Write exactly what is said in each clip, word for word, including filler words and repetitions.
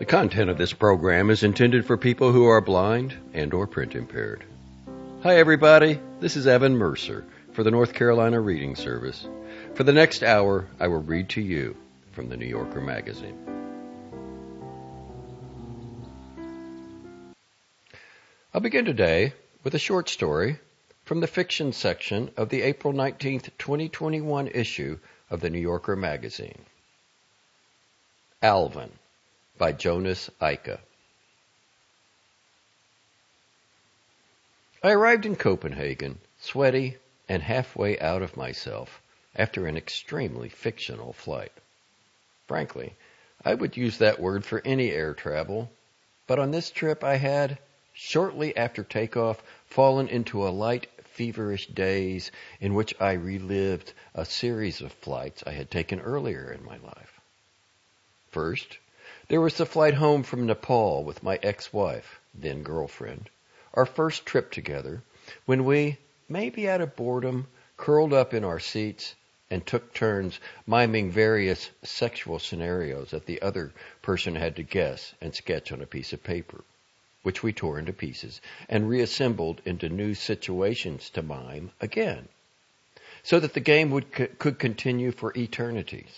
The content of this program is intended for people who are blind and or print impaired. Hi everybody, this is Evan Mercer for the North Carolina Reading Service. For the next hour, I will read to you from the New Yorker magazine. I'll begin today with a short story from the fiction section of the April nineteenth, twenty twenty-one issue of the New Yorker magazine. Alvin by Jonas Eika. I arrived in Copenhagen, sweaty and halfway out of myself after an extremely fictional flight. Frankly, I would use that word for any air travel, but on this trip I had, shortly after takeoff, fallen into a light, feverish daze in which I relived a series of flights I had taken earlier in my life. First, there was the flight home from Nepal with my ex-wife, then girlfriend, our first trip together, when we, maybe out of boredom, curled up in our seats and took turns miming various sexual scenarios that the other person had to guess and sketch on a piece of paper, which we tore into pieces and reassembled into new situations to mime again, so that the game would could continue for eternities.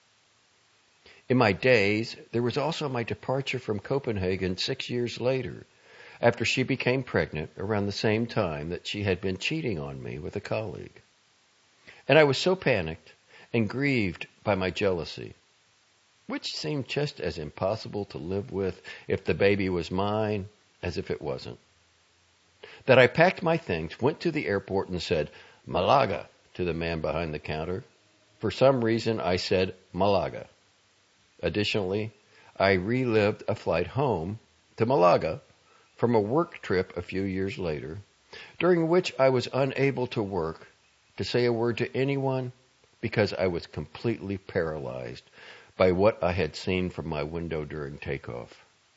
In my days, there was also my departure from Copenhagen six years later, after she became pregnant around the same time that she had been cheating on me with a colleague. And I was so panicked and grieved by my jealousy, which seemed just as impossible to live with if the baby was mine as if it wasn't, that I packed my things, went to the airport, and said, "Malaga," to the man behind the counter. For some reason, I said Malaga. Additionally, I relived a flight home to Malaga from a work trip a few years later, during which I was unable to work, to say a word to anyone, because I was completely paralyzed by what I had seen from my window during takeoff.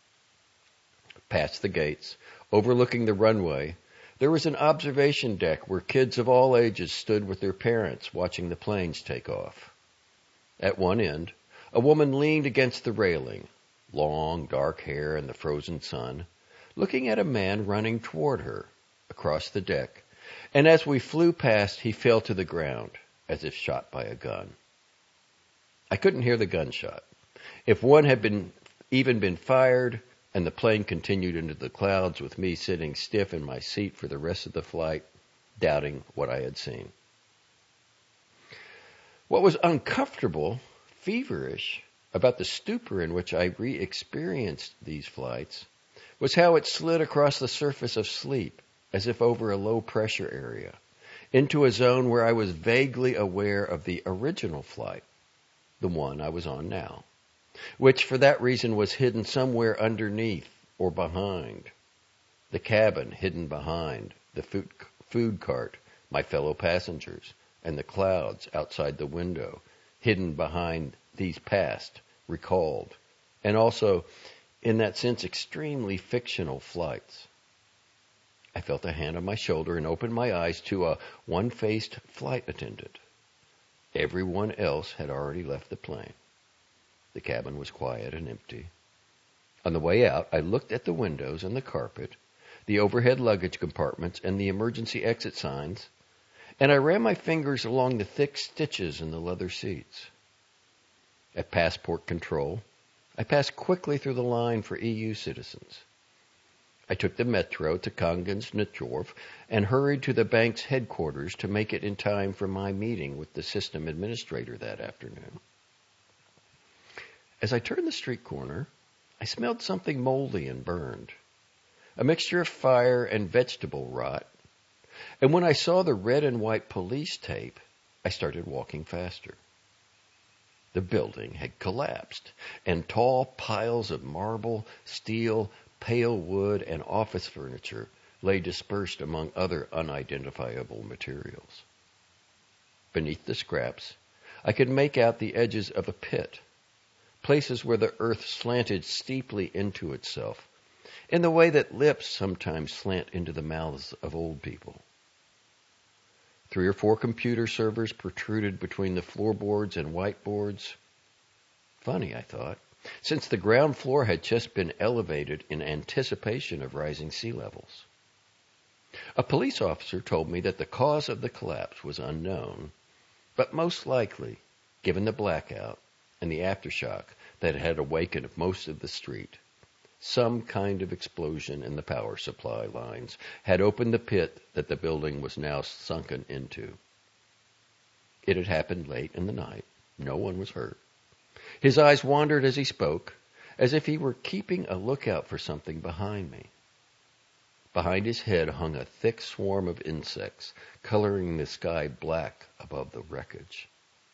Past the gates, overlooking the runway, there was an observation deck where kids of all ages stood with their parents watching the planes take off. At one end, a woman leaned against the railing, long, dark hair in the frozen sun, looking at a man running toward her across the deck, and as we flew past, he fell to the ground, as if shot by a gun. I couldn't hear the gunshot. If one had been even been fired, and the plane continued into the clouds with me sitting stiff in my seat for the rest of the flight, doubting what I had seen. What was uncomfortable, feverish, about the stupor in which I re-experienced these flights was how it slid across the surface of sleep, as if over a low-pressure area, into a zone where I was vaguely aware of the original flight, the one I was on now, which for that reason was hidden somewhere underneath or behind. The cabin hidden behind, the food, food cart, my fellow passengers, and the clouds outside the window, hidden behind these past, recalled, and also, in that sense, extremely fictional flights. I felt a hand on my shoulder and opened my eyes to a one-faced flight attendant. Everyone else had already left the plane. The cabin was quiet and empty. On the way out, I looked at the windows and the carpet, the overhead luggage compartments, and the emergency exit signs, and I ran my fingers along the thick stitches in the leather seats. At passport control, I passed quickly through the line for E U citizens. I took the metro to Kongens Nytorv and hurried to the bank's headquarters to make it in time for my meeting with the system administrator that afternoon. As I turned the street corner, I smelled something moldy and burned, a mixture of fire and vegetable rot, and when I saw the red and white police tape, I started walking faster. The building had collapsed, and tall piles of marble, steel, pale wood, and office furniture lay dispersed among other unidentifiable materials. Beneath the scraps, I could make out the edges of a pit, places where the earth slanted steeply into itself, in the way that lips sometimes slant into the mouths of old people. Three or four computer servers protruded between the floorboards and whiteboards. Funny, I thought. since the ground floor had just been elevated in anticipation of rising sea levels. A police officer told me that the cause of the collapse was unknown, but most likely, given the blackout and the aftershock that had awakened most of the street, some kind of explosion in the power supply lines had opened the pit that the building was now sunken into. It had happened late in the night. No one was hurt. His eyes wandered as he spoke, as if he were keeping a lookout for something behind me. Behind his head hung a thick swarm of insects, coloring the sky black above the wreckage.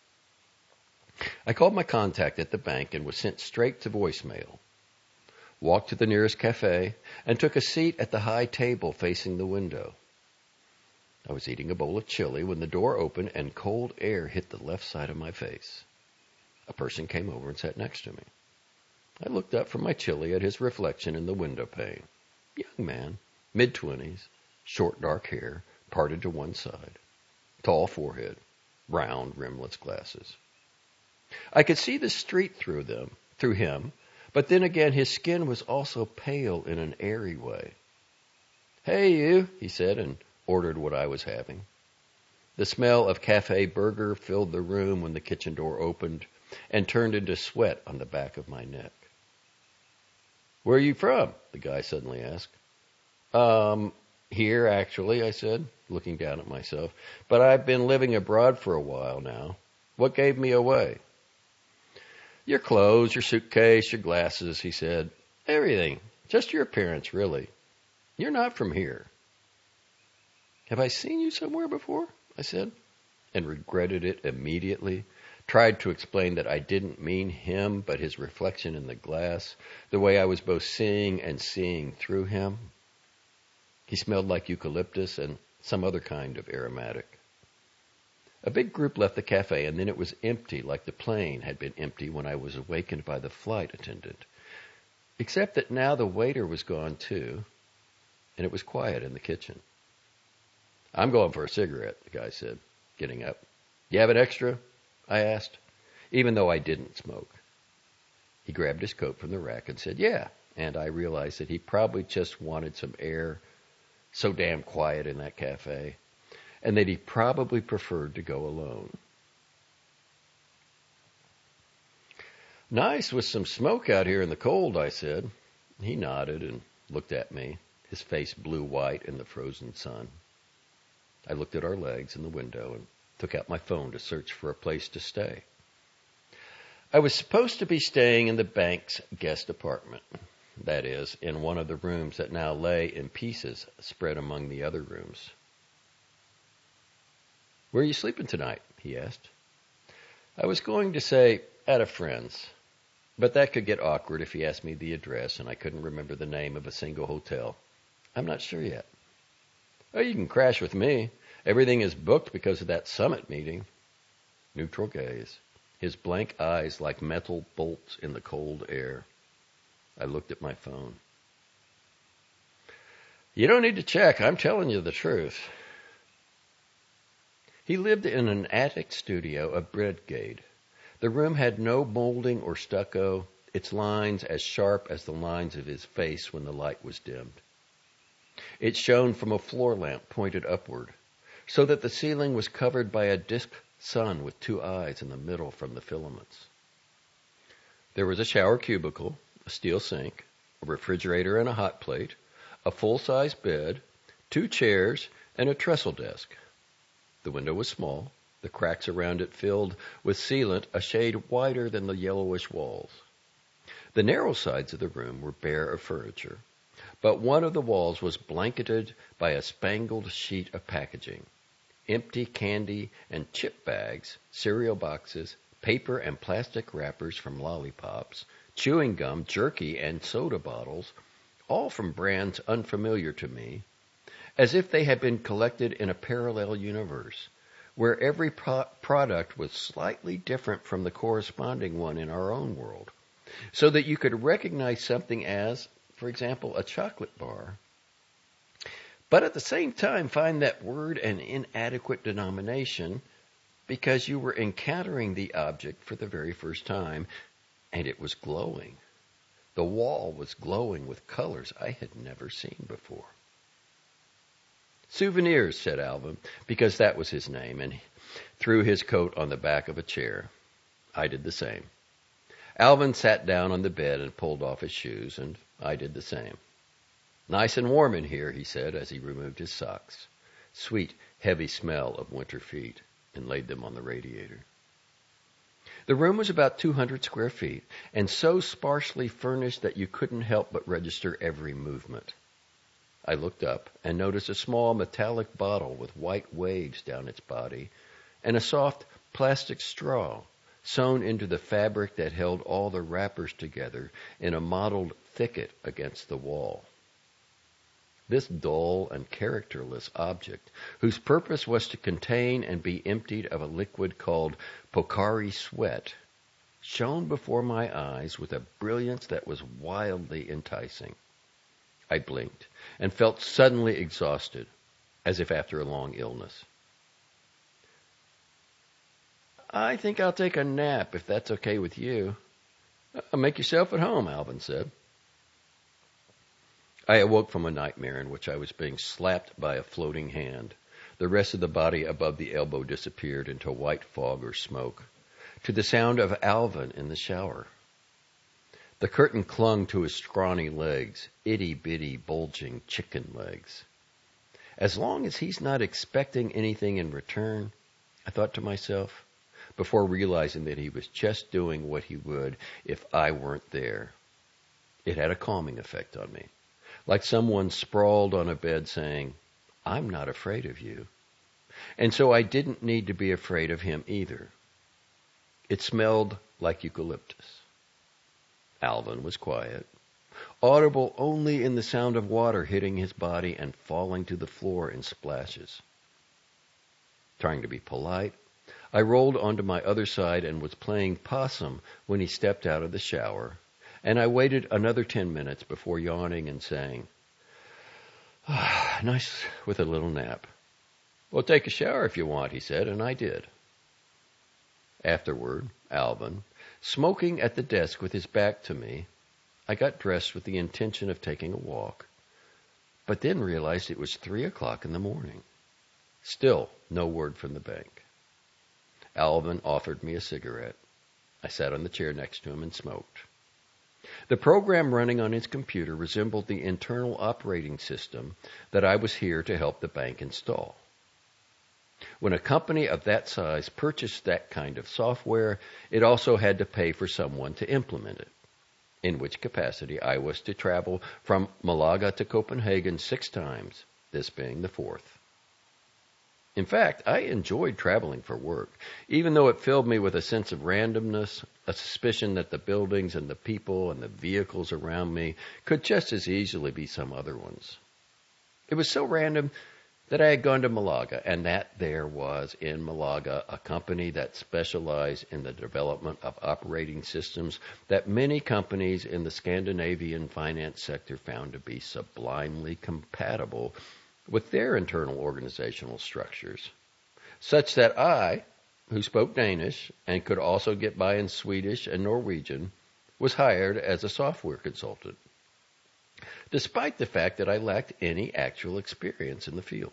I called my contact at the bank and was sent straight to voicemail. Walked to the nearest cafe and took a seat at the high table facing the window. I was eating a bowl of chili when the door opened and cold air hit the left side of my face. A person came over and sat next to me. I looked up from my chili at his reflection in the window pane. Young man, mid-twenties, short dark hair, parted to one side, tall forehead, round rimless glasses. I could see the street through them, through him, but then again his skin was also pale in an airy way. "Hey, you," he said, and ordered what I was having. The smell of cafe burger filled the room when the kitchen door opened and turned into sweat on the back of my neck. "Where are you from?" the guy suddenly asked. Um, here, actually," I said, looking down at myself. "But I've been living abroad for a while now. What gave me away?" "Your clothes, your suitcase, your glasses," he said. "Everything. Just your appearance, really. You're not from here." "Have I seen you somewhere before?" I said, and regretted it immediately. Tried to explain that I didn't mean him, but his reflection in the glass, the way I was both seeing and seeing through him. He smelled like eucalyptus and some other kind of aromatic. A big group left the cafe, and then it was empty, like the plane had been empty when I was awakened by the flight attendant, except that now the waiter was gone too, and it was quiet in the kitchen. "I'm going for a cigarette," the guy said, getting up. "You have an extra?" I asked, even though I didn't smoke. He grabbed his coat from the rack and said, "Yeah," and I realized that he probably just wanted some air, so damn quiet in that cafe, and that he probably preferred to go alone. "Nice with some smoke out here in the cold," I said. He nodded and looked at me, his face blue white in the frozen sun. I looked at our legs in the window and took out my phone to search for a place to stay. I was supposed to be staying in the bank's guest apartment, that is, in one of the rooms that now lay in pieces spread among the other rooms. "Where are you sleeping tonight?" he asked. I was going to say, at a friend's, but that could get awkward if he asked me the address and I couldn't remember the name of a single hotel. I'm not sure yet. "Oh, you can crash with me. Everything is booked because of that summit meeting." Neutral gaze, his blank eyes like metal bolts in the cold air. I looked at my phone. "You don't need to check. I'm telling you the truth." He lived in an attic studio of Bredgade. The room had no molding or stucco, its lines as sharp as the lines of his face when the light was dimmed. It shone from a floor lamp pointed upward, so that the ceiling was covered by a disc sun with two eyes in the middle from the filaments. There was a shower cubicle, a steel sink, a refrigerator and a hot plate, a full-size bed, two chairs, and a trestle desk. The window was small, the cracks around it filled with sealant a shade wider than the yellowish walls. The narrow sides of the room were bare of furniture, but one of the walls was blanketed by a spangled sheet of packaging. Empty candy and chip bags, cereal boxes, paper and plastic wrappers from lollipops, chewing gum, jerky, and soda bottles, all from brands unfamiliar to me, as if they had been collected in a parallel universe, where every pro- product was slightly different from the corresponding one in our own world, so that you could recognize something as, for example, a chocolate bar, but at the same time find that word an inadequate denomination because you were encountering the object for the very first time, and it was glowing. The wall was glowing with colors I had never seen before. Souvenirs, said Alvin, because that was his name, and he threw his coat on the back of a chair. I did the same. Alvin sat down on the bed and pulled off his shoes, and I did the same. Nice and warm in here, he said as he removed his socks. Sweet, heavy smell of winter feet, and laid them on the radiator. The room was about two hundred square feet, and so sparsely furnished that you couldn't help but register every movement. I looked up and noticed a small metallic bottle with white waves down its body, and a soft plastic straw sewn into the fabric that held all the wrappers together in a mottled thicket against the wall. This dull and characterless object, whose purpose was to contain and be emptied of a liquid called Pocari sweat, shone before my eyes with a brilliance that was wildly enticing. I blinked and felt suddenly exhausted, as if after a long illness. I think I'll take a nap, if that's okay with you. Make yourself at home, Alvin said. I awoke from a nightmare in which I was being slapped by a floating hand. The rest of the body above the elbow disappeared into white fog or smoke, to the sound of Alvin in the shower. The curtain clung to his scrawny legs, itty-bitty, bulging chicken legs. As long as he's not expecting anything in return, I thought to myself, before realizing that he was just doing what he would if I weren't there. It had a calming effect on me, like someone sprawled on a bed saying, I'm not afraid of you. And so I didn't need to be afraid of him either. It smelled like eucalyptus. Alvin was quiet, audible only in the sound of water hitting his body and falling to the floor in splashes. Trying to be polite, I rolled onto my other side and was playing possum when he stepped out of the shower, and I waited another ten minutes before yawning and saying, ah, nice with a little nap. Well, take a shower if you want, he said, and I did. Afterward, Alvin, smoking at the desk with his back to me, I got dressed with the intention of taking a walk, but then realized it was three o'clock in the morning. Still, no word from the bank. Alvin offered me a cigarette. I sat on the chair next to him and smoked. The program running on his computer resembled the internal operating system that I was here to help the bank install. When a company of that size purchased that kind of software, it also had to pay for someone to implement it, in which capacity I was to travel from Malaga to Copenhagen six times, this being the fourth. In fact, I enjoyed traveling for work, even though it filled me with a sense of randomness, a suspicion that the buildings and the people and the vehicles around me could just as easily be some other ones. It was so random that I had gone to Malaga, and that there was in Malaga a company that specialized in the development of operating systems that many companies in the Scandinavian finance sector found to be sublimely compatible with their internal organizational structures, such that I, who spoke Danish and could also get by in Swedish and Norwegian, was hired as a software consultant, despite the fact that I lacked any actual experience in the field.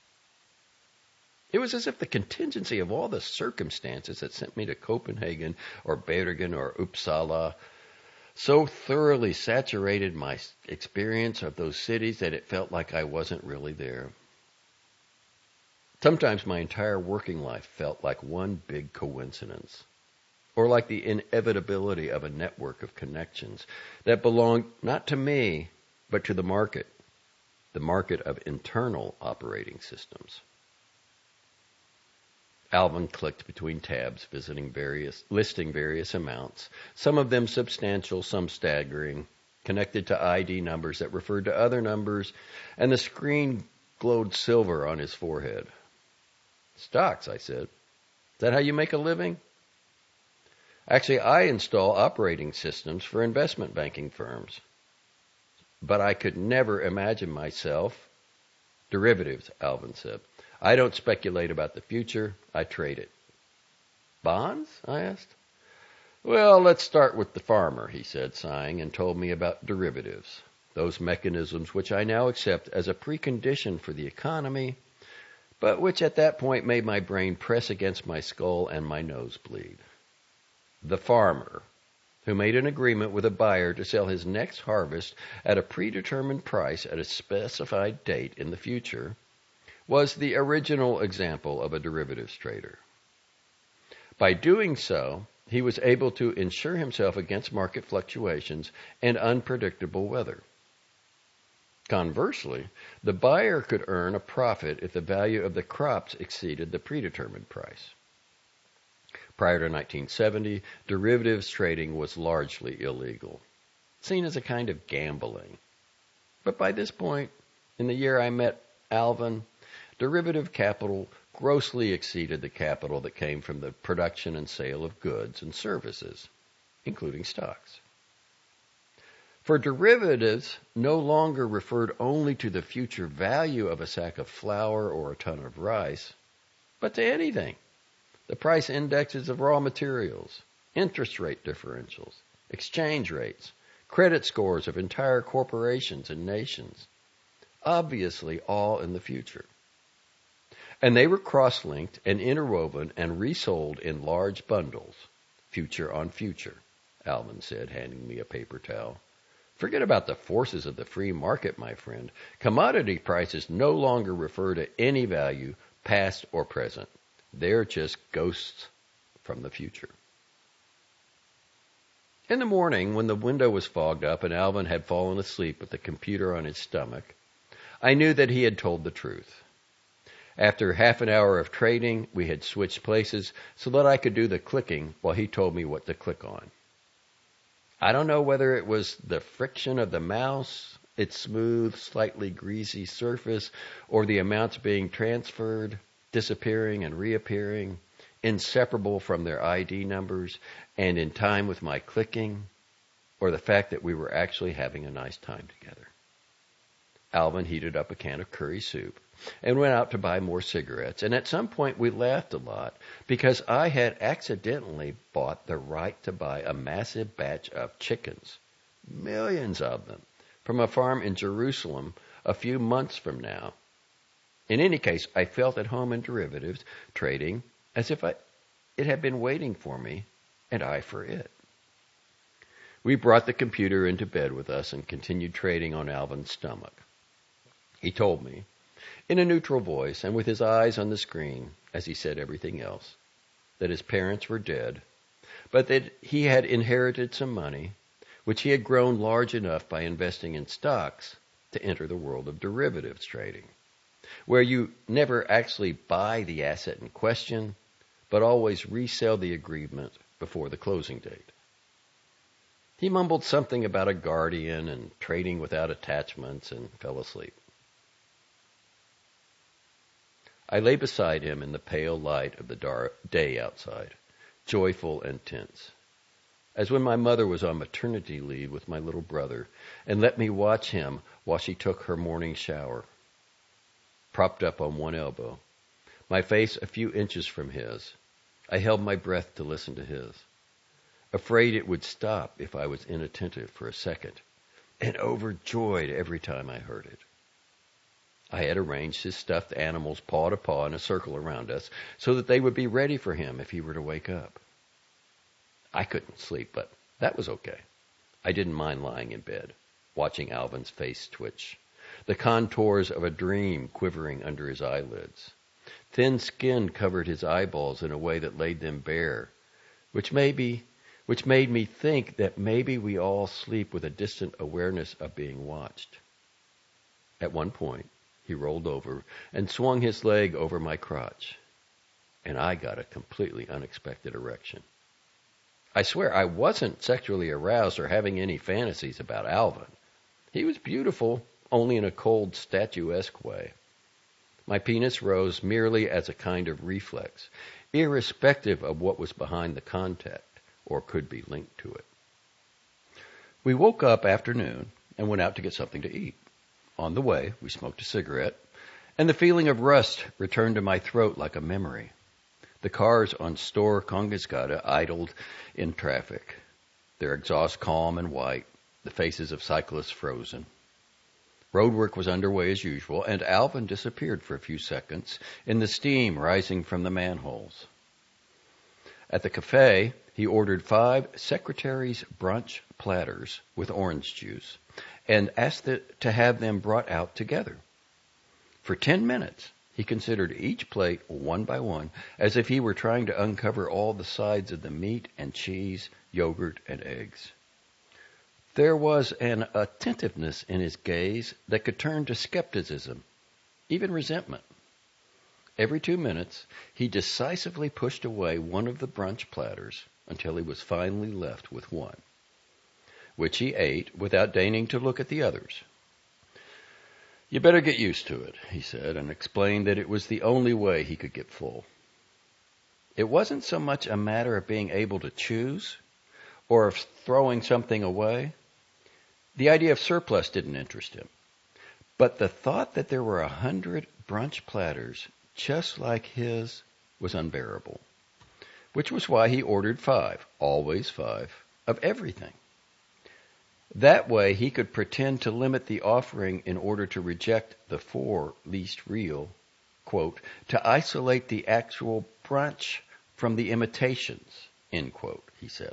It was as if the contingency of all the circumstances that sent me to Copenhagen or Bergen or Uppsala so thoroughly saturated my experience of those cities that it felt like I wasn't really there. Sometimes my entire working life felt like one big coincidence, or like the inevitability of a network of connections that belonged not to me, but to the market, the market of internal operating systems. Alvin clicked between tabs, visiting various, listing various amounts, some of them substantial, some staggering, connected to I D numbers that referred to other numbers, and the screen glowed silver on his forehead. Stocks, I said. Is that how you make a living? Actually, I install operating systems for investment banking firms. But I could never imagine myself. Derivatives, Alvin said. I don't speculate about the future. I trade it. Bonds? I asked. Well, let's start with the farmer, he said, sighing, and told me about derivatives, those mechanisms which I now accept as a precondition for the economy, but which at that point made my brain press against my skull and my nose bleed. The farmer, who made an agreement with a buyer to sell his next harvest at a predetermined price at a specified date in the future, was the original example of a derivatives trader. By doing so, he was able to insure himself against market fluctuations and unpredictable weather. Conversely, the buyer could earn a profit if the value of the crops exceeded the predetermined price. Prior to nineteen seventy, derivatives trading was largely illegal, seen as a kind of gambling. But by this point, in the year I met Alvin, derivative capital grossly exceeded the capital that came from the production and sale of goods and services, including stocks. For derivatives no longer referred only to the future value of a sack of flour or a ton of rice, but to anything. The price indexes of raw materials, interest rate differentials, exchange rates, credit scores of entire corporations and nations, obviously all in the future. And they were cross-linked and interwoven and resold in large bundles, future on future, Alvin said, handing me a paper towel. Forget about the forces of the free market, my friend. Commodity prices no longer refer to any value, past or present. They're just ghosts from the future. In the morning, when the window was fogged up and Alvin had fallen asleep with the computer on his stomach, I knew that he had told the truth. After half an hour of trading, we had switched places so that I could do the clicking while he told me what to click on. I don't know whether it was the friction of the mouse, its smooth, slightly greasy surface, or the amounts being transferred, disappearing and reappearing, inseparable from their I D numbers and in time with my clicking, or the fact that we were actually having a nice time together. Alvin heated up a can of curry soup and went out to buy more cigarettes, and at some point we laughed a lot because I had accidentally bought the right to buy a massive batch of chickens, millions of them, from a farm in Jerusalem a few months from now. In any case, I felt at home in derivatives trading as if I, it had been waiting for me and I for it. We brought the computer into bed with us and continued trading on Alvin's stomach. He told me, in a neutral voice and with his eyes on the screen, as he said everything else, that his parents were dead, but that he had inherited some money, which he had grown large enough by investing in stocks to enter the world of derivatives trading, where you never actually buy the asset in question, but always resell the agreement before the closing date. He mumbled something about a guardian and trading without attachments and fell asleep. I lay beside him in the pale light of the dark day outside, joyful and tense, as when my mother was on maternity leave with my little brother and let me watch him while she took her morning shower. Propped up on one elbow, my face a few inches from his, I held my breath to listen to his, afraid it would stop if I was inattentive for a second, and overjoyed every time I heard it. I had arranged his stuffed animals paw to paw in a circle around us so that they would be ready for him if he were to wake up. I couldn't sleep, but that was okay. I didn't mind lying in bed, watching Alvin's face twitch, the contours of a dream quivering under his eyelids. Thin skin covered his eyeballs in a way that laid them bare, which maybe, which made me think that maybe we all sleep with a distant awareness of being watched. At one point, he rolled over and swung his leg over my crotch, and I got a completely unexpected erection. I swear I wasn't sexually aroused or having any fantasies about Alvin. He was beautiful, only in a cold, statuesque way. My penis rose merely as a kind of reflex, irrespective of what was behind the contact or could be linked to it. We woke up after noon and went out to get something to eat. On the way, we smoked a cigarette, and the feeling of rust returned to my throat like a memory. The cars on Store Kongresgata idled in traffic, their exhaust calm and white, the faces of cyclists frozen. Roadwork was underway as usual, and Alvin disappeared for a few seconds in the steam rising from the manholes. At the cafe, he ordered five Secretary's brunch platters with orange juice and asked the, to have them brought out together. For ten minutes, he considered each plate one by one as if he were trying to uncover all the sides of the meat and cheese, yogurt, and eggs. There was an attentiveness in his gaze that could turn to skepticism, even resentment. Every two minutes, he decisively pushed away one of the brunch platters until he was finally left with one, which he ate without deigning to look at the others. "You better get used to it," he said, and explained that it was the only way he could get full. It wasn't so much a matter of being able to choose or of throwing something away. The idea of surplus didn't interest him. But the thought that there were a hundred brunch platters just like his was unbearable, which was why he ordered five, always five, of everything. That way he could pretend to limit the offering in order to reject the four least real, quote, to isolate the actual brunch from the imitations, end quote, he said.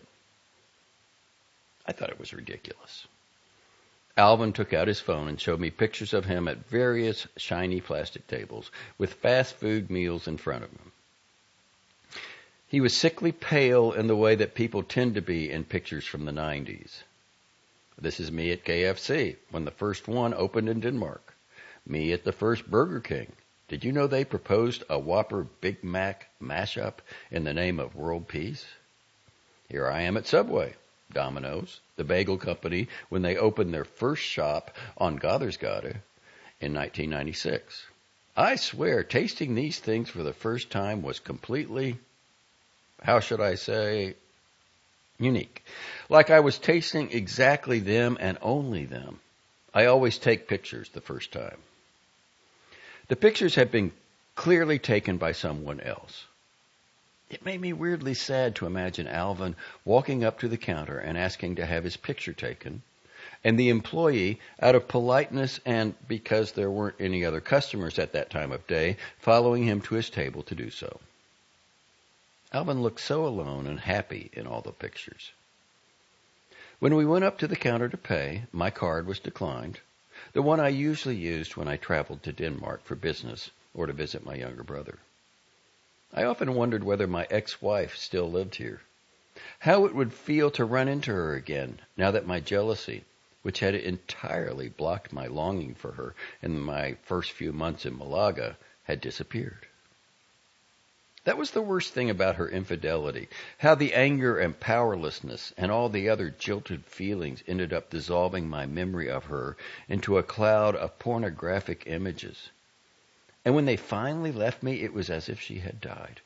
I thought it was ridiculous. Alvin took out his phone and showed me pictures of him at various shiny plastic tables with fast food meals in front of him. He was sickly pale in the way that people tend to be in pictures from the nineties. This is me at K F C when the first one opened in Denmark. Me at the first Burger King. Did you know they proposed a Whopper Big Mac mashup in the name of world peace? Here I am at Subway, Domino's, the bagel company, when they opened their first shop on Gothersgade in nineteen ninety-six. I swear, tasting these things for the first time was completely, how should I say, unique. Like I was tasting exactly them and only them. I always take pictures the first time. The pictures had been clearly taken by someone else. It made me weirdly sad to imagine Alvin walking up to the counter and asking to have his picture taken, and the employee, out of politeness and because there weren't any other customers at that time of day, following him to his table to do so. Alvin looked so alone and happy in all the pictures. When we went up to the counter to pay, my card was declined, the one I usually used when I traveled to Denmark for business or to visit my younger brother. I often wondered whether my ex-wife still lived here, how it would feel to run into her again now that my jealousy, which had entirely blocked my longing for her in my first few months in Malaga, had disappeared. That was the worst thing about her infidelity, how the anger and powerlessness and all the other jilted feelings ended up dissolving my memory of her into a cloud of pornographic images. And when they finally left me, it was as if she had died.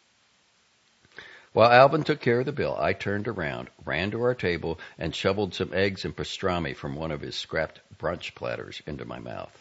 While Alvin took care of the bill, I turned around, ran to our table, and shoveled some eggs and pastrami from one of his scrapped brunch platters into my mouth.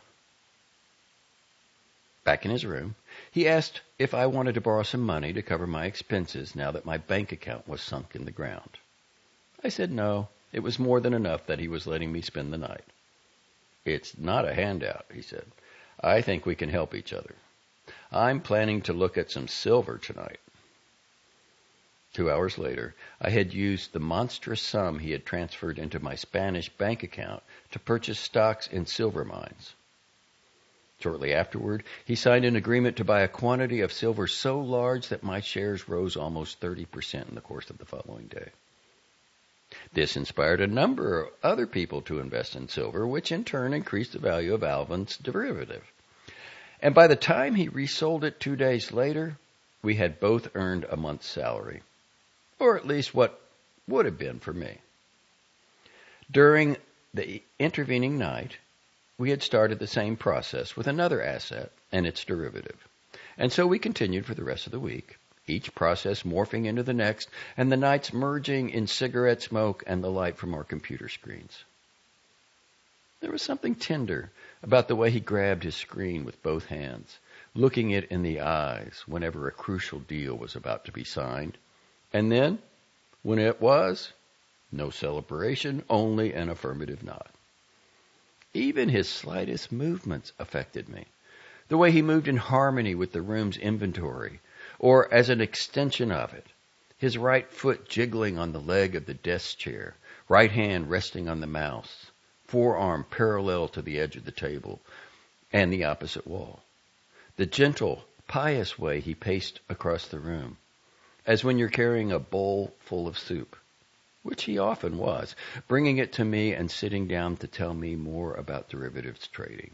Back in his room, he asked if I wanted to borrow some money to cover my expenses now that my bank account was sunk in the ground. I said no, it was more than enough that he was letting me spend the night. It's not a handout, he said. I think we can help each other. I'm planning to look at some silver tonight. Two hours later, I had used the monstrous sum he had transferred into my Spanish bank account to purchase stocks in silver mines. Shortly afterward, he signed an agreement to buy a quantity of silver so large that my shares rose almost thirty percent in the course of the following day. This inspired a number of other people to invest in silver, which in turn increased the value of Alvin's derivative. And by the time he resold it two days later, we had both earned a month's salary, or at least what would have been for me. During the intervening night, we had started the same process with another asset and its derivative. And so we continued for the rest of the week, each process morphing into the next, and the nights merging in cigarette smoke and the light from our computer screens. There was something tender about the way he grabbed his screen with both hands, looking it in the eyes whenever a crucial deal was about to be signed. And then, when it was, no celebration, only an affirmative nod. Even his slightest movements affected me. The way he moved in harmony with the room's inventory, or as an extension of it. His right foot jiggling on the leg of the desk chair, right hand resting on the mouse, forearm parallel to the edge of the table and the opposite wall. The gentle, pious way he paced across the room, as when you're carrying a bowl full of soup, which he often was, bringing it to me and sitting down to tell me more about derivatives trading.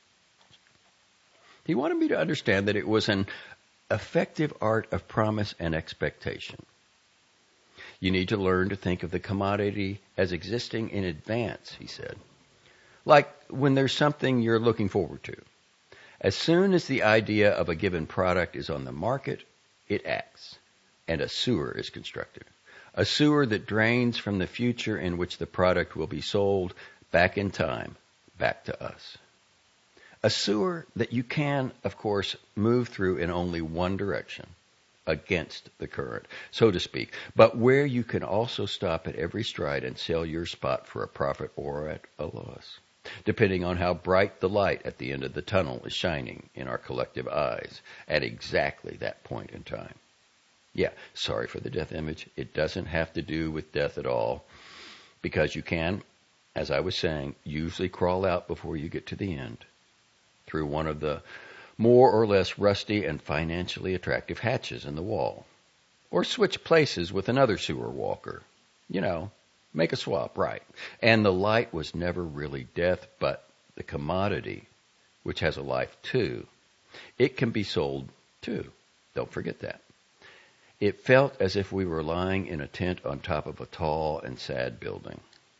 He wanted me to understand that it was an effective art of promise and expectation. You need to learn to think of the commodity as existing in advance, he said. Like when there's something you're looking forward to. As soon as the idea of a given product is on the market, it acts, and a sewer is constructed. A sewer that drains from the future in which the product will be sold back in time, back to us. A sewer that you can, of course, move through in only one direction, against the current, so to speak, but where you can also stop at every stride and sell your spot for a profit or at a loss, depending on how bright the light at the end of the tunnel is shining in our collective eyes at exactly that point in time. Yeah, sorry for the death image. It doesn't have to do with death at all, because you can, as I was saying, usually crawl out before you get to the end, through one of the more or less rusty and financially attractive hatches in the wall. Or switch places with another sewer walker. You know, make a swap, right. And the light was never really death, but the commodity, which has a life too. It can be sold too. Don't forget that. It felt as if we were lying in a tent on top of a tall and sad building.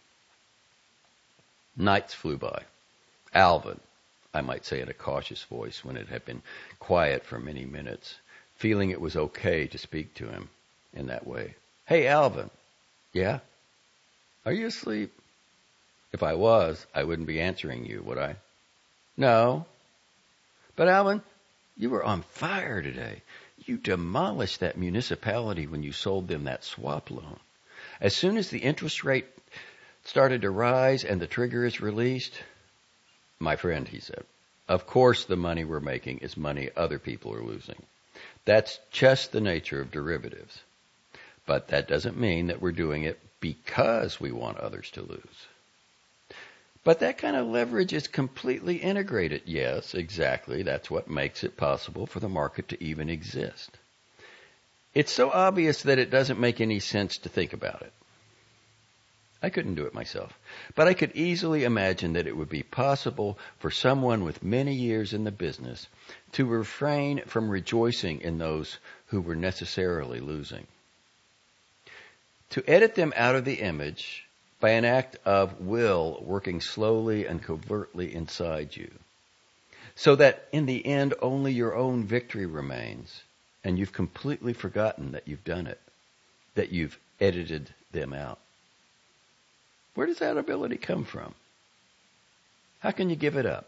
Nights flew by. Alvin, I might say in a cautious voice when it had been quiet for many minutes, feeling it was okay to speak to him in that way. Hey, Alvin. Yeah? Are you asleep? If I was, I wouldn't be answering you, would I? No. But Alvin, you were on fire today. You demolished that municipality when you sold them that swap loan. As soon as the interest rate started to rise and the trigger is released, my friend, he said, of course the money we're making is money other people are losing. That's just the nature of derivatives. But that doesn't mean that we're doing it because we want others to lose. But that kind of leverage is completely integrated. Yes, exactly. That's what makes it possible for the market to even exist. It's so obvious that it doesn't make any sense to think about it. I couldn't do it myself, but I could easily imagine that it would be possible for someone with many years in the business to refrain from rejoicing in those who were necessarily losing. To edit them out of the image by an act of will working slowly and covertly inside you, so that in the end only your own victory remains, and you've completely forgotten that you've done it, that you've edited them out. Where does that ability come from? How can you give it up?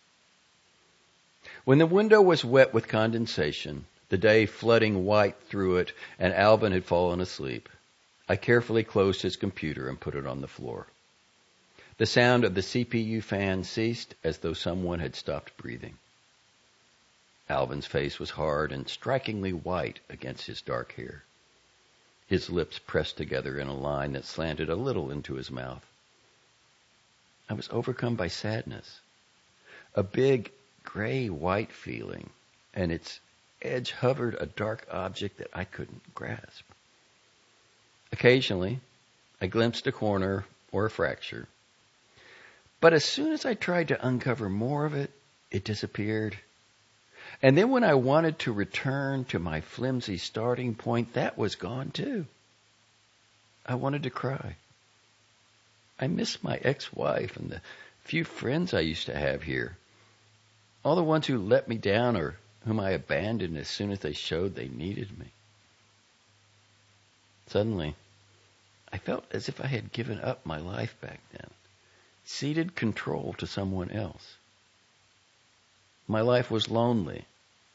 When the window was wet with condensation, the day flooding white through it, and Alvin had fallen asleep, I carefully closed his computer and put it on the floor. The sound of the C P U fan ceased as though someone had stopped breathing. Alvin's face was hard and strikingly white against his dark hair. His lips pressed together in a line that slanted a little into his mouth. I was overcome by sadness, a big gray-white feeling, and its edge hovered a dark object that I couldn't grasp. Occasionally, I glimpsed a corner or a fracture, but as soon as I tried to uncover more of it, it disappeared. And then when I wanted to return to my flimsy starting point, that was gone too. I wanted to cry. I missed my ex-wife and the few friends I used to have here. All the ones who let me down or whom I abandoned as soon as they showed they needed me. Suddenly, I felt as if I had given up my life back then, ceded control to someone else. My life was lonely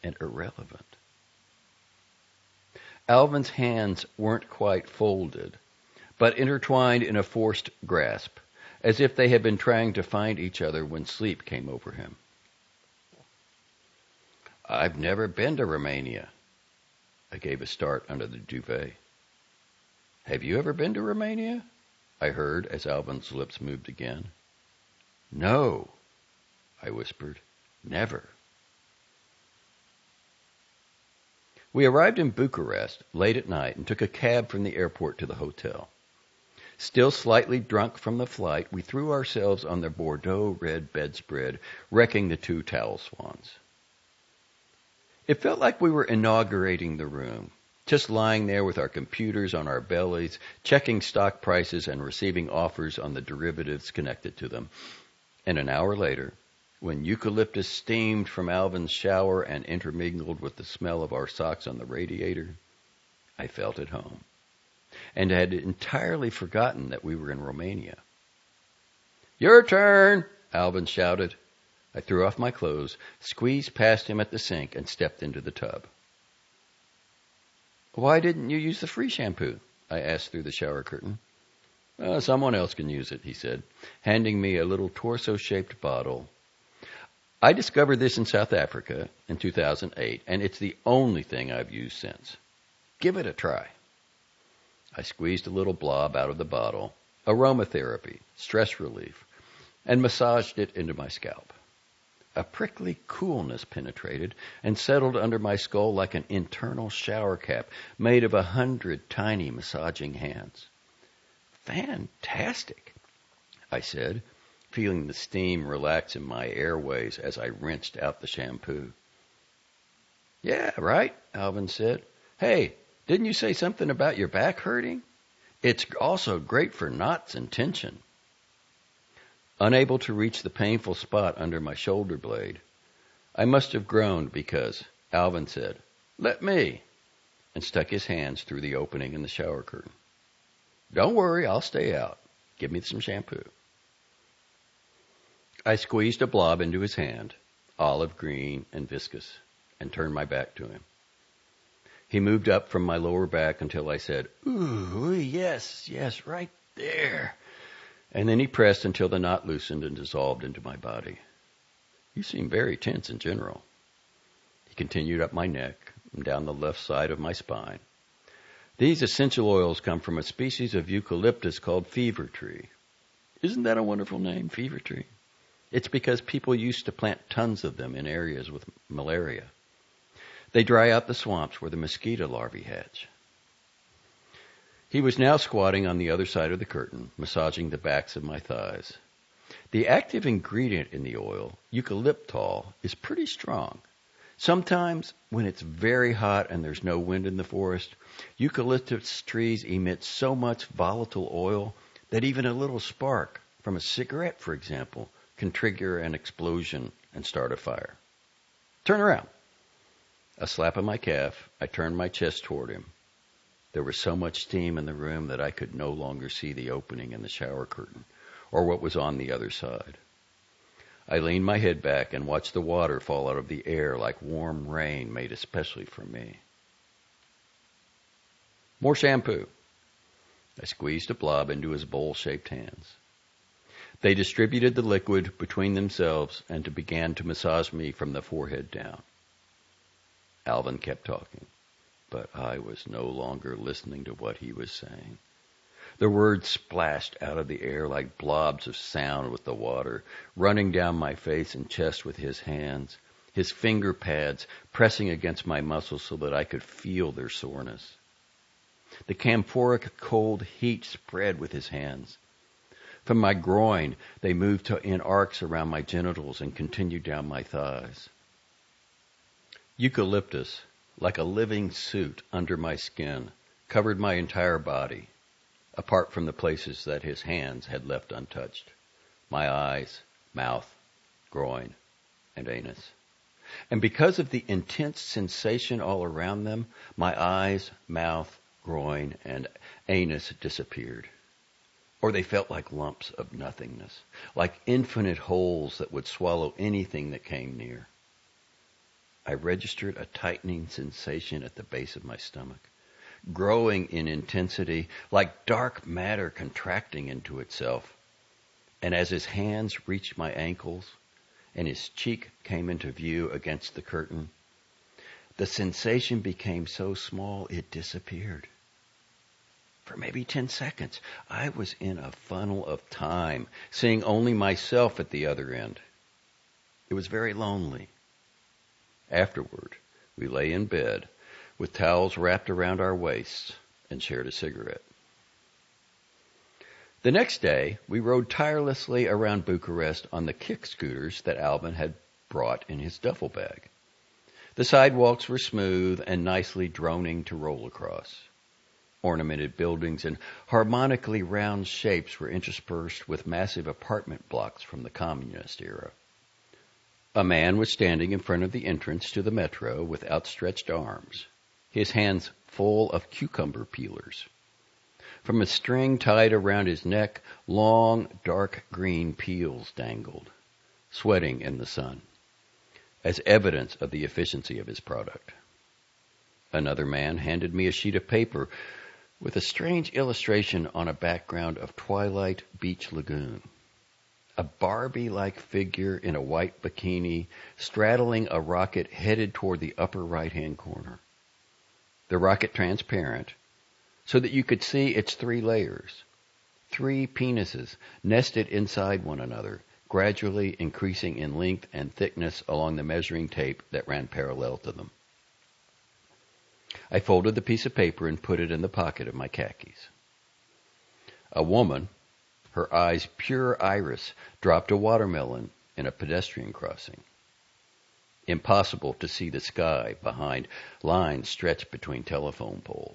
and irrelevant. Alvin's hands weren't quite folded, but intertwined in a forced grasp, as if they had been trying to find each other when sleep came over him. I've never been to Romania. I gave a start under the duvet. Have you ever been to Romania? I heard as Alvin's lips moved again. No, I whispered. Never. We arrived in Bucharest late at night and took a cab from the airport to the hotel. Still slightly drunk from the flight, we threw ourselves on the Bordeaux red bedspread, wrecking the two towel swans. It felt like we were inaugurating the room, just lying there with our computers on our bellies, checking stock prices and receiving offers on the derivatives connected to them. And an hour later, when eucalyptus steamed from Alvin's shower and intermingled with the smell of our socks on the radiator, I felt at home, and had entirely forgotten that we were in Romania. Your turn, Alvin shouted. I threw off my clothes, squeezed past him at the sink, and stepped into the tub. Why didn't you use the free shampoo? I asked through the shower curtain. Oh, someone else can use it, he said, handing me a little torso-shaped bottle. I discovered this in South Africa in two thousand eight, and it's the only thing I've used since. Give it a try. I squeezed a little blob out of the bottle, aromatherapy, stress relief, and massaged it into my scalp. A prickly coolness penetrated and settled under my skull like an internal shower cap made of a hundred tiny massaging hands. Fantastic, I said, feeling the steam relax in my airways as I rinsed out the shampoo. Yeah, right, Alvin said. Hey, didn't you say something about your back hurting? It's also great for knots and tension. Unable to reach the painful spot under my shoulder blade, I must have groaned because Alvin said, Let me, and stuck his hands through the opening in the shower curtain. Don't worry, I'll stay out. Give me some shampoo. I squeezed a blob into his hand, olive green and viscous, and turned my back to him. He moved up from my lower back until I said, Ooh, yes, yes, right there. And then he pressed until the knot loosened and dissolved into my body. You seem very tense in general. He continued up my neck and down the left side of my spine. These essential oils come from a species of eucalyptus called fever tree. Isn't that a wonderful name, fever tree? It's because people used to plant tons of them in areas with malaria. They dry out the swamps where the mosquito larvae hatch. He was now squatting on the other side of the curtain, massaging the backs of my thighs. The active ingredient in the oil, eucalyptol, is pretty strong. Sometimes, when it's very hot and there's no wind in the forest, eucalyptus trees emit so much volatile oil that even a little spark from a cigarette, for example, can trigger an explosion and start a fire. Turn around. A slap on my calf, I turned my chest toward him. There was so much steam in the room that I could no longer see the opening in the shower curtain or what was on the other side. I leaned my head back and watched the water fall out of the air like warm rain made especially for me. More shampoo. I squeezed a blob into his bowl-shaped hands. They distributed the liquid between themselves and began to massage me from the forehead down. Alvin kept talking, but I was no longer listening to what he was saying. The words splashed out of the air like blobs of sound with the water, running down my face and chest with his hands, his finger pads pressing against my muscles so that I could feel their soreness. The camphoric cold heat spread with his hands. From my groin, they moved to, in arcs around my genitals and continued down my thighs. Eucalyptus, like a living suit under my skin, covered my entire body, apart from the places that his hands had left untouched. My eyes, mouth, groin, and anus. And because of the intense sensation all around them, my eyes, mouth, groin, and anus disappeared. Or they felt like lumps of nothingness, like infinite holes that would swallow anything that came near. I registered a tightening sensation at the base of my stomach, growing in intensity like dark matter contracting into itself. And as his hands reached my ankles and his cheek came into view against the curtain, the sensation became so small it disappeared. For maybe ten seconds, I was in a funnel of time, seeing only myself at the other end. It was very lonely. Afterward, we lay in bed with towels wrapped around our waists and shared a cigarette. The next day, we rode tirelessly around Bucharest on the kick scooters that Alvin had brought in his duffel bag. The sidewalks were smooth and nicely droning to roll across. Ornamented buildings and harmonically round shapes were interspersed with massive apartment blocks from the communist era. A man was standing in front of the entrance to the metro with outstretched arms, his hands full of cucumber peelers. From a string tied around his neck, long, dark green peels dangled, sweating in the sun, as evidence of the efficiency of his product. Another man handed me a sheet of paper with a strange illustration on a background of twilight beach lagoon. A Barbie-like figure in a white bikini straddling a rocket headed toward the upper right-hand corner. The rocket transparent, so that you could see its three layers, three penises nested inside one another, gradually increasing in length and thickness along the measuring tape that ran parallel to them. I folded the piece of paper and put it in the pocket of my khakis. A woman, her eyes pure iris, dropped a watermelon in a pedestrian crossing. Impossible to see the sky behind lines stretched between telephone poles.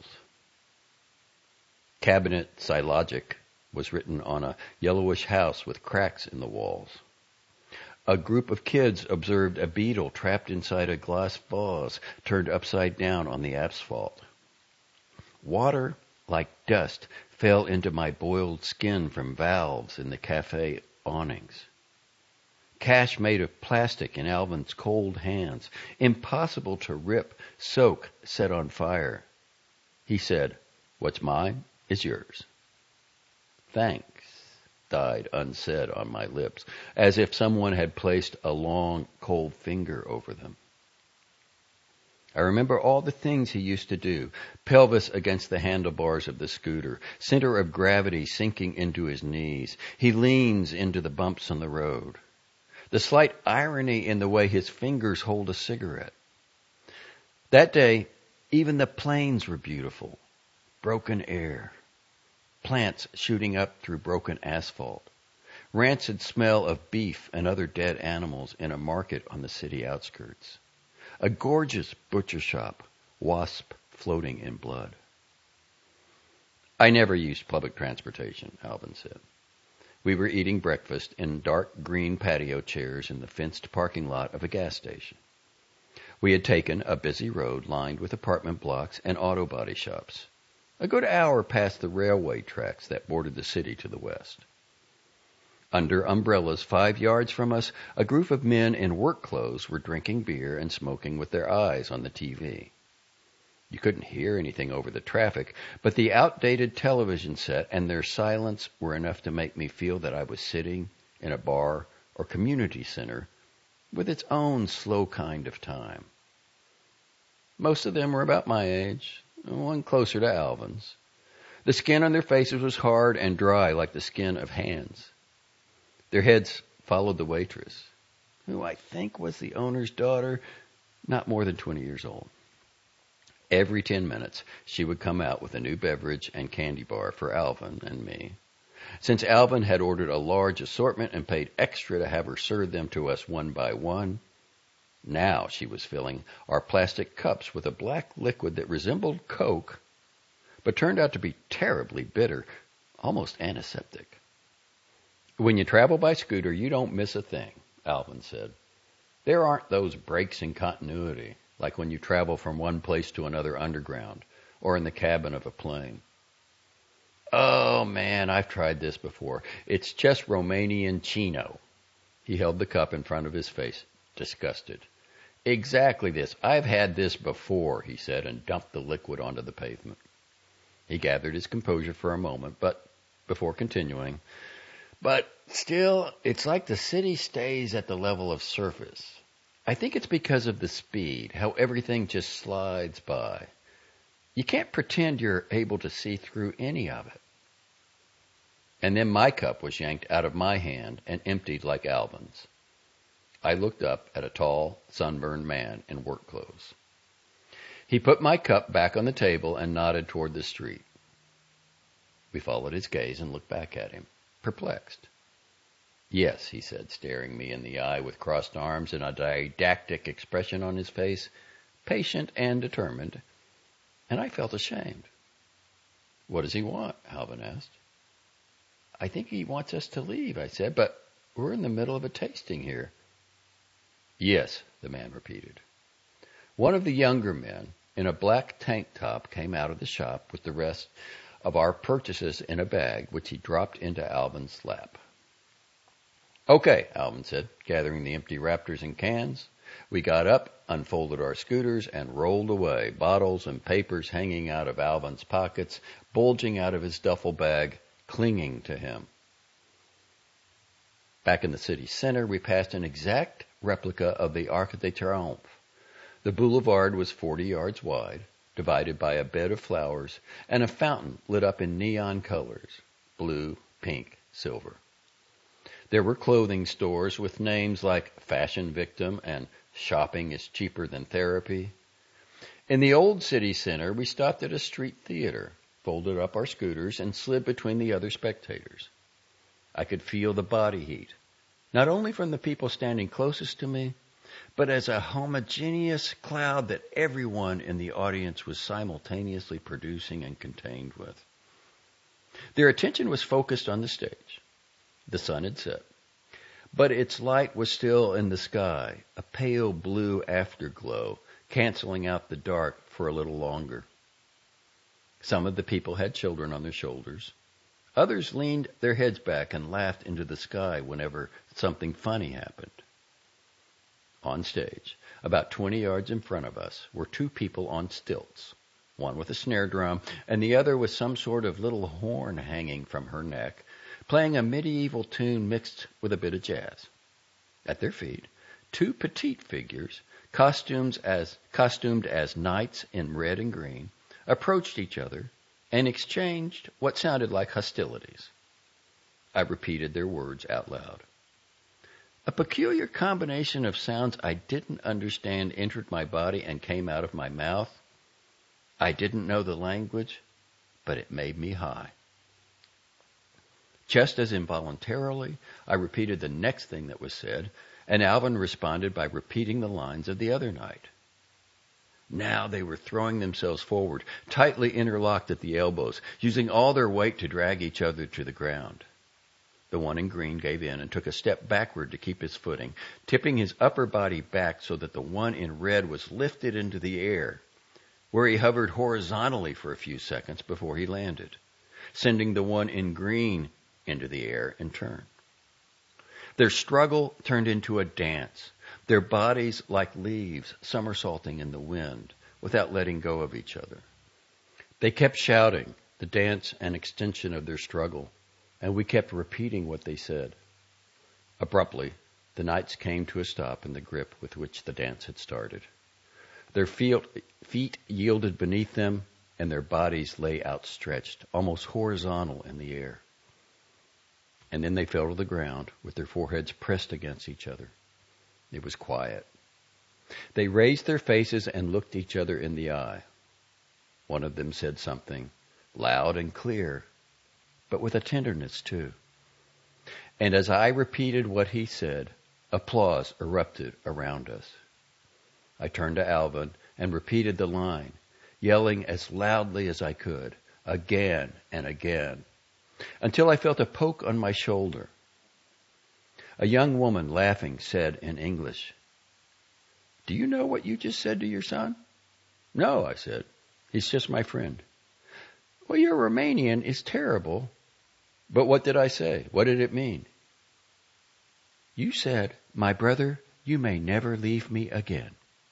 Cabinet Silogic was written on a yellowish house with cracks in the walls. A group of kids observed a beetle trapped inside a glass vase turned upside down on the asphalt. Water, like dust, fell into my boiled skin from valves in the cafe awnings. Cash made of plastic in Alvin's cold hands, impossible to rip, soak, set on fire. He said, "What's mine is yours." "Thanks," died unsaid on my lips, as if someone had placed a long, cold finger over them. I remember all the things he used to do, pelvis against the handlebars of the scooter, center of gravity sinking into his knees. He leans into the bumps on the road. The slight irony in the way his fingers hold a cigarette. That day, even the plains were beautiful. Broken air. Plants shooting up through broken asphalt. Rancid smell of beef and other dead animals in a market on the city outskirts. A gorgeous butcher shop, wasp floating in blood. I never used public transportation, Alvin said. We were eating breakfast in dark green patio chairs in the fenced parking lot of a gas station. We had taken a busy road lined with apartment blocks and auto body shops, a good hour past the railway tracks that bordered the city to the west. Under umbrellas five yards from us, a group of men in work clothes were drinking beer and smoking with their eyes on the T V. You couldn't hear anything over the traffic, but the outdated television set and their silence were enough to make me feel that I was sitting in a bar or community center with its own slow kind of time. Most of them were about my age, one closer to Alvin's. The skin on their faces was hard and dry like the skin of hands. Their heads followed the waitress, who I think was the owner's daughter, not more than twenty years old. Every ten minutes, she would come out with a new beverage and candy bar for Alvin and me. Since Alvin had ordered a large assortment and paid extra to have her serve them to us one by one, now she was filling our plastic cups with a black liquid that resembled Coke, but turned out to be terribly bitter, almost antiseptic. "When you travel by scooter, you don't miss a thing," Alvin said. "There aren't those breaks in continuity, like when you travel from one place to another underground or in the cabin of a plane." "Oh, man, I've tried this before. It's just Romanian Chino." He held the cup in front of his face, disgusted. Exactly this. I've had this before, he said, and dumped the liquid onto the pavement. He gathered his composure for a moment, but before continuing, but still, it's like the city stays at the level of surface. I think it's because of the speed, how everything just slides by. You can't pretend you're able to see through any of it. And then my cup was yanked out of my hand and emptied like Alvin's. I looked up at a tall, sunburned man in work clothes. He put my cup back on the table and nodded toward the street. We followed his gaze and looked back at him, perplexed. Yes, he said, staring me in the eye with crossed arms and a didactic expression on his face, patient and determined, and I felt ashamed. What does he want? Alvin asked. I think he wants us to leave, I said, but we're in the middle of a tasting here. Yes, the man repeated. One of the younger men in a black tank top came out of the shop with the rest of our purchases in a bag, which he dropped into Alvin's lap. Okay, Alvin said, gathering the empty Raptors and cans. We got up, unfolded our scooters, and rolled away, bottles and papers hanging out of Alvin's pockets, bulging out of his duffel bag, clinging to him. Back in the city center, we passed an exact replica of the Arc de Triomphe. The boulevard was forty yards wide, divided by a bed of flowers, and a fountain lit up in neon colors, blue, pink, silver. There were clothing stores with names like Fashion Victim and Shopping is Cheaper Than Therapy. In the old city center, we stopped at a street theater, folded up our scooters, and slid between the other spectators. I could feel the body heat, not only from the people standing closest to me, but as a homogeneous cloud that everyone in the audience was simultaneously producing and contained with. Their attention was focused on the stage. The sun had set, but its light was still in the sky, a pale blue afterglow, canceling out the dark for a little longer. Some of the people had children on their shoulders. Others leaned their heads back and laughed into the sky whenever something funny happened. On stage, about twenty yards in front of us, were two people on stilts, one with a snare drum and the other with some sort of little horn hanging from her neck, playing a medieval tune mixed with a bit of jazz. At their feet, two petite figures, costumes as, costumed as knights in red and green, approached each other and exchanged what sounded like hostilities. I repeated their words out loud. A peculiar combination of sounds I didn't understand entered my body and came out of my mouth. I didn't know the language, but it made me high. Just as involuntarily, I repeated the next thing that was said, and Alvin responded by repeating the lines of the other night. Now they were throwing themselves forward, tightly interlocked at the elbows, using all their weight to drag each other to the ground. The one in green gave in and took a step backward to keep his footing, tipping his upper body back so that the one in red was lifted into the air, where he hovered horizontally for a few seconds before he landed, sending the one in green into the air in turn. Their struggle turned into a dance, their bodies like leaves somersaulting in the wind without letting go of each other. They kept shouting, the dance an extension of their struggle, and we kept repeating what they said. Abruptly, the knights came to a stop in the grip with which the dance had started. Their feet yielded beneath them, and their bodies lay outstretched, almost horizontal in the air. And then they fell to the ground with their foreheads pressed against each other. It was quiet. They raised their faces and looked each other in the eye. One of them said something loud and clear, but with a tenderness too. And as I repeated what he said, applause erupted around us. I turned to Alvin and repeated the line, yelling as loudly as I could, again and again, until I felt a poke on my shoulder. A young woman, laughing, said in English, "Do you know what you just said to your son?" "No," I said. "He's just my friend." "Well, your Romanian is terrible." "But what did I say? What did it mean?" "You said, 'My brother, you may never leave me again.'"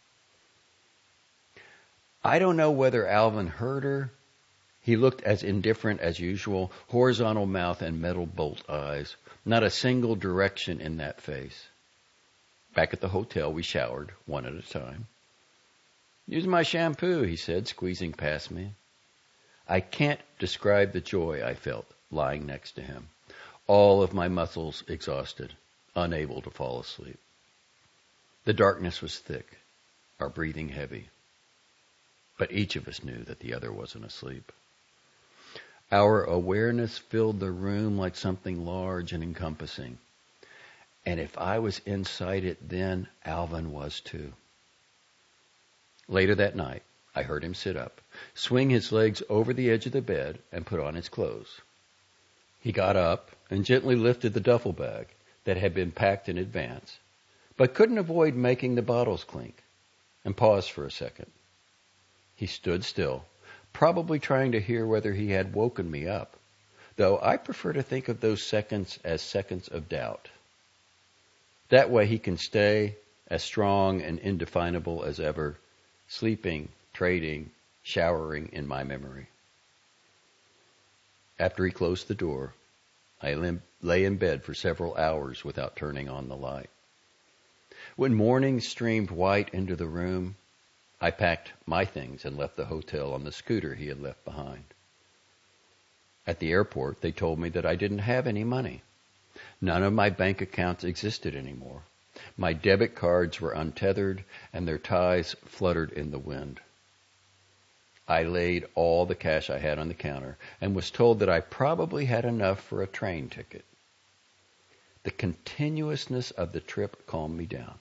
I don't know whether Alvin heard her. He looked as indifferent as usual, horizontal mouth and metal bolt eyes. Not a single direction in that face. Back at the hotel, we showered, one at a time. Use my shampoo, he said, squeezing past me. I can't describe the joy I felt lying next to him, all of my muscles exhausted, unable to fall asleep. The darkness was thick, our breathing heavy, but each of us knew that the other wasn't asleep. Our awareness filled the room like something large and encompassing. And if I was inside it then, Alvin was too. Later that night, I heard him sit up, swing his legs over the edge of the bed, and put on his clothes. He got up and gently lifted the duffel bag that had been packed in advance, but couldn't avoid making the bottles clink, and paused for a second. He stood still, probably trying to hear whether he had woken me up, though I prefer to think of those seconds as seconds of doubt. That way he can stay as strong and indefinable as ever, sleeping, trading, showering in my memory. After he closed the door, I lay in bed for several hours without turning on the light. When morning streamed white into the room, I packed my things and left the hotel on the scooter he had left behind. At the airport, they told me that I didn't have any money. None of my bank accounts existed anymore. My debit cards were untethered, and their ties fluttered in the wind. I laid all the cash I had on the counter and was told that I probably had enough for a train ticket. The continuousness of the trip calmed me down.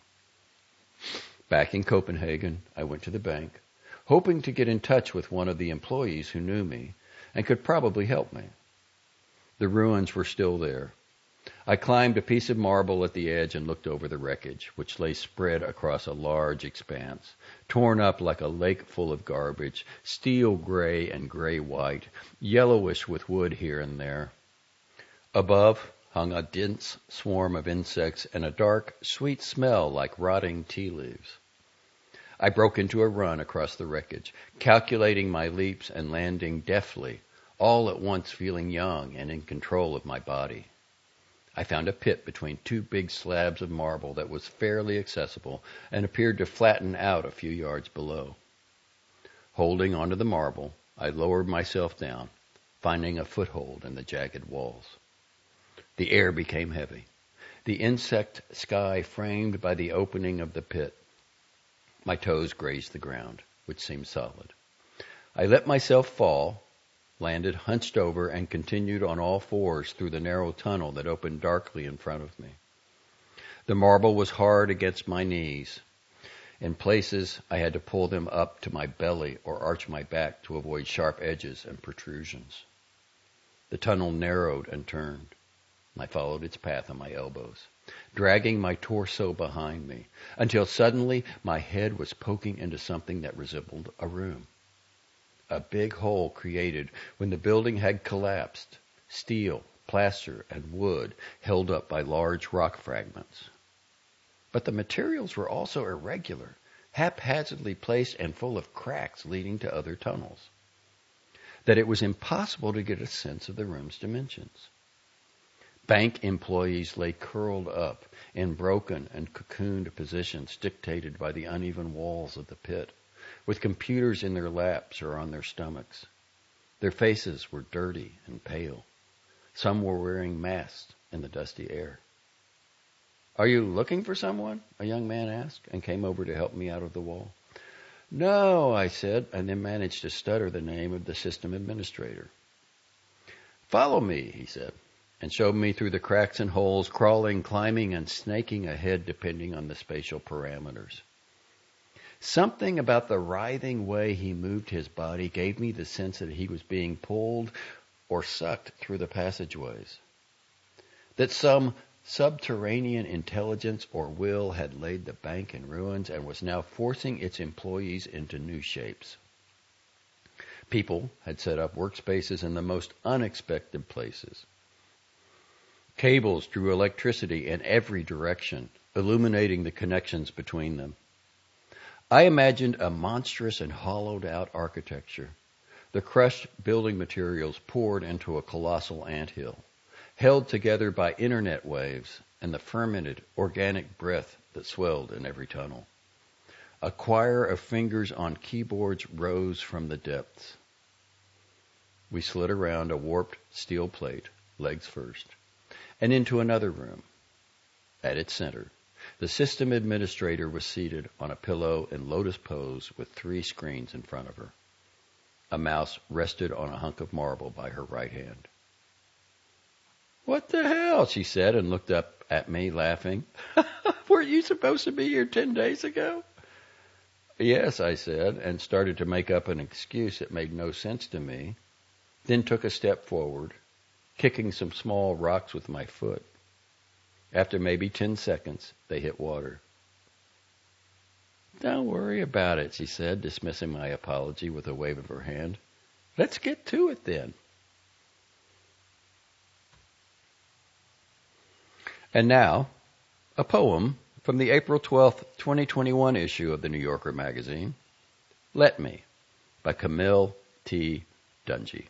Back in Copenhagen, I went to the bank, hoping to get in touch with one of the employees who knew me and could probably help me. The ruins were still there. I climbed a piece of marble at the edge and looked over the wreckage, which lay spread across a large expanse, torn up like a lake full of garbage, steel gray and gray-white, yellowish with wood here and there. Above hung a dense swarm of insects and a dark, sweet smell like rotting tea leaves. I broke into a run across the wreckage, calculating my leaps and landing deftly, all at once feeling young and in control of my body. I found a pit between two big slabs of marble that was fairly accessible and appeared to flatten out a few yards below. Holding onto the marble, I lowered myself down, finding a foothold in the jagged walls. The air became heavy, the insect sky framed by the opening of the pit. My toes grazed the ground, which seemed solid. I let myself fall, landed hunched over, and continued on all fours through the narrow tunnel that opened darkly in front of me. The marble was hard against my knees. In places, I had to pull them up to my belly or arch my back to avoid sharp edges and protrusions. The tunnel narrowed and turned. I followed its path on my elbows, dragging my torso behind me, until suddenly my head was poking into something that resembled a room. A big hole created when the building had collapsed, steel, plaster, and wood held up by large rock fragments. But the materials were also irregular, haphazardly placed and full of cracks leading to other tunnels, that it was impossible to get a sense of the room's dimensions. Bank employees lay curled up in broken and cocooned positions dictated by the uneven walls of the pit, with computers in their laps or on their stomachs. Their faces were dirty and pale. Some were wearing masks in the dusty air. "Are you looking for someone?" a young man asked, and came over to help me out of the wall. "No," I said, and then managed to stutter the name of the system administrator. "Follow me," he said, and showed me through the cracks and holes, crawling, climbing, and snaking ahead depending on the spatial parameters. Something about the writhing way he moved his body gave me the sense that he was being pulled or sucked through the passageways, that some subterranean intelligence or will had laid the bank in ruins and was now forcing its employees into new shapes. People had set up workspaces in the most unexpected places. Cables drew electricity in every direction, illuminating the connections between them. I imagined a monstrous and hollowed-out architecture, the crushed building materials poured into a colossal anthill, held together by internet waves and the fermented organic breath that swelled in every tunnel. A choir of fingers on keyboards rose from the depths. We slid around a warped steel plate, legs first, and into another room. At its center, the system administrator was seated on a pillow in lotus pose with three screens in front of her. A mouse rested on a hunk of marble by her right hand. "What the hell?" she said, and looked up at me, laughing. "Weren't you supposed to be here ten days ago?" "Yes," I said, and started to make up an excuse that made no sense to me, then took a step forward, kicking some small rocks with my foot. After maybe ten seconds, they hit water. "Don't worry about it," she said, dismissing my apology with a wave of her hand. "Let's get to it then." And now, a poem from the April twelfth, twenty twenty-one issue of the New Yorker magazine, Let Me, by Camille T. Dungy.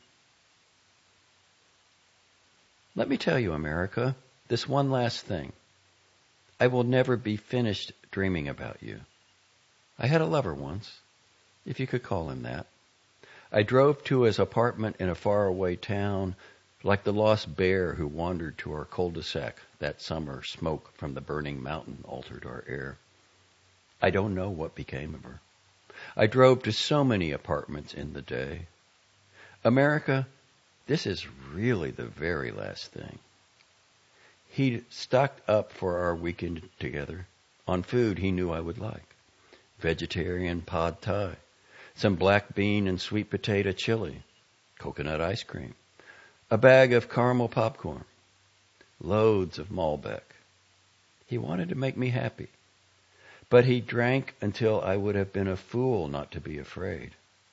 Let me tell you, America, this one last thing. I will never be finished dreaming about you. I had a lover once, if you could call him that. I drove to his apartment in a faraway town, like the lost bear who wandered to our cul-de-sac that summer. Smoke from the burning mountain altered our air. I don't know what became of her. I drove to so many apartments in the day. America, this is really the very last thing. He'd stocked up for our weekend together on food he knew I would like. Vegetarian pad thai, some black bean and sweet potato chili, coconut ice cream, a bag of caramel popcorn, loads of Malbec. He wanted to make me happy, but he drank until I would have been a fool not to be afraid.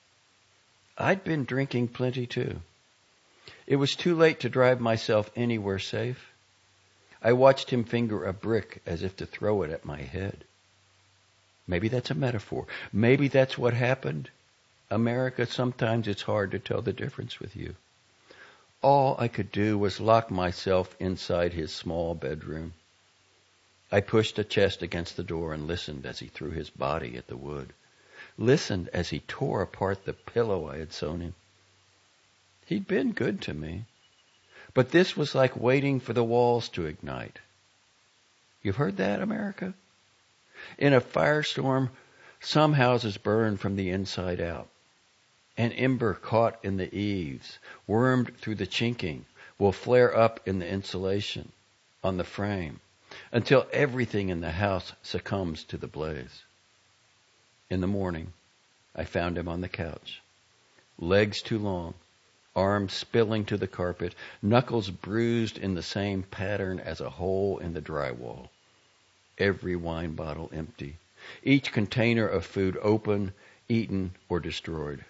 I'd been drinking plenty too. It was too late to drive myself anywhere safe. I watched him finger a brick as if to throw it at my head. Maybe that's a metaphor. Maybe that's what happened. America, sometimes it's hard to tell the difference with you. All I could do was lock myself inside his small bedroom. I pushed a chest against the door and listened as he threw his body at the wood. Listened as he tore apart the pillow I had sewn him. He'd been good to me. But this was like waiting for the walls to ignite. You've heard that, America? In a firestorm, some houses burn from the inside out. An ember caught in the eaves, wormed through the chinking, will flare up in the insulation, on the frame, until everything in the house succumbs to the blaze. In the morning, I found him on the couch, legs too long, arms spilling to the carpet, knuckles bruised in the same pattern as a hole in the drywall. Every wine bottle empty, each container of food open, eaten, or destroyed.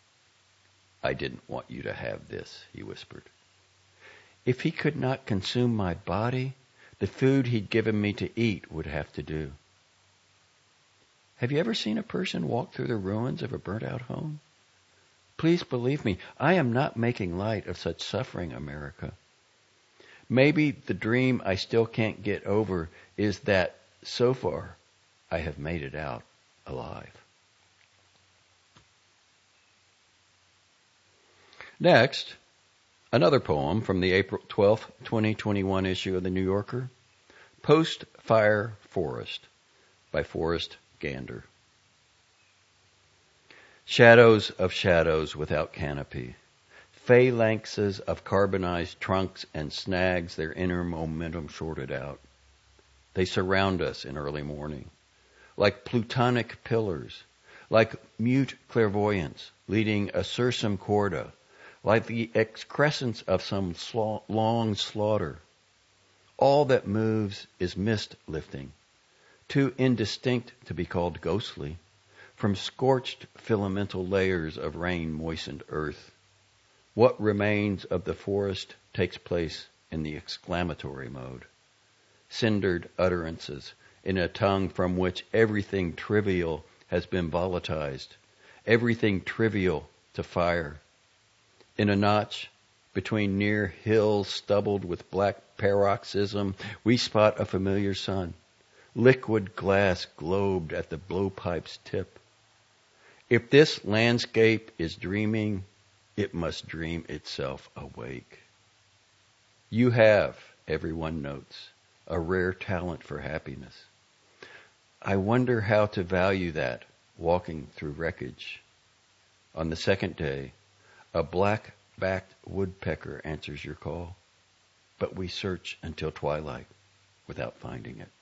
"I didn't want you to have this," he whispered. If he could not consume my body, the food he'd given me to eat would have to do. Have you ever seen a person walk through the ruins of a burnt-out home? Please believe me, I am not making light of such suffering, America. Maybe the dream I still can't get over is that, so far, I have made it out alive. Next, another poem from the April twelfth, twenty twenty-one issue of the New Yorker, Post-Fire Forest, by Forrest Gander. Shadows of shadows without canopy, phalanxes of carbonized trunks and snags, their inner momentum shorted out. They surround us in early morning, like plutonic pillars, like mute clairvoyance leading a sursum corda, like the excrescence of some sla- long slaughter. All that moves is mist lifting, too indistinct to be called ghostly, from scorched filamental layers of rain-moistened earth. What remains of the forest takes place in the exclamatory mode. Cindered utterances in a tongue from which everything trivial has been volatilized, everything trivial to fire. In a notch between near hills stubbled with black paroxysm, we spot a familiar sun. Liquid glass globed at the blowpipe's tip. If this landscape is dreaming, it must dream itself awake. You have, everyone notes, a rare talent for happiness. I wonder how to value that walking through wreckage. On the second day, a black-backed woodpecker answers your call, but we search until twilight without finding it.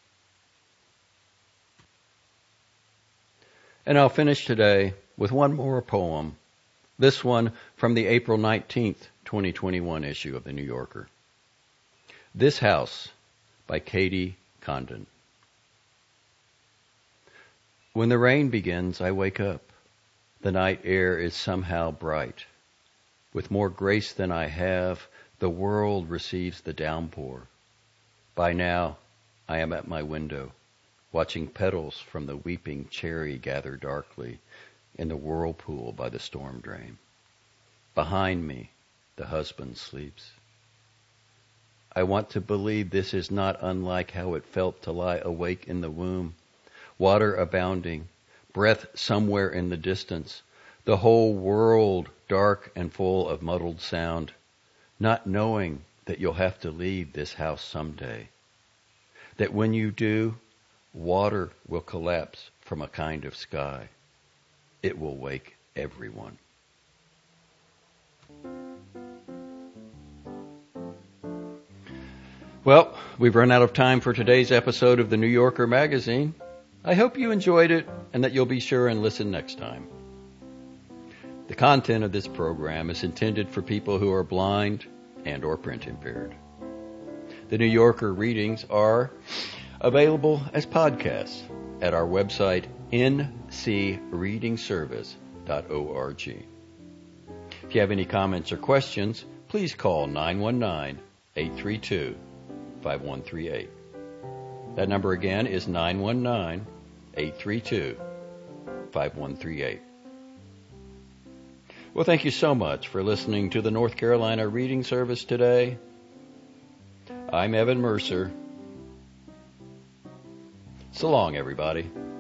And I'll finish today with one more poem, this one from the April nineteenth, twenty twenty-one issue of The New Yorker. This House by Katie Condon. When the rain begins, I wake up. The night air is somehow bright. With more grace than I have, the world receives the downpour. By now, I am at my window, watching petals from the weeping cherry gather darkly in the whirlpool by the storm drain. Behind me, the husband sleeps. I want to believe this is not unlike how it felt to lie awake in the womb, water abounding, breath somewhere in the distance, the whole world dark and full of muddled sound, not knowing that you'll have to leave this house someday. That when you do, water will collapse from a kind of sky. It will wake everyone. Well, we've run out of time for today's episode of the New Yorker magazine. I hope you enjoyed it and that you'll be sure and listen next time. The content of this program is intended for people who are blind and or print impaired. The New Yorker readings are available as podcasts at our website, n c reading service dot org. If you have any comments or questions, please call nine one nine, eight three two, five one three eight. That number again is nine one nine, eight three two, five one three eight. Well, thank you so much for listening to the North Carolina Reading Service today. I'm Evan Mercer. So long, everybody.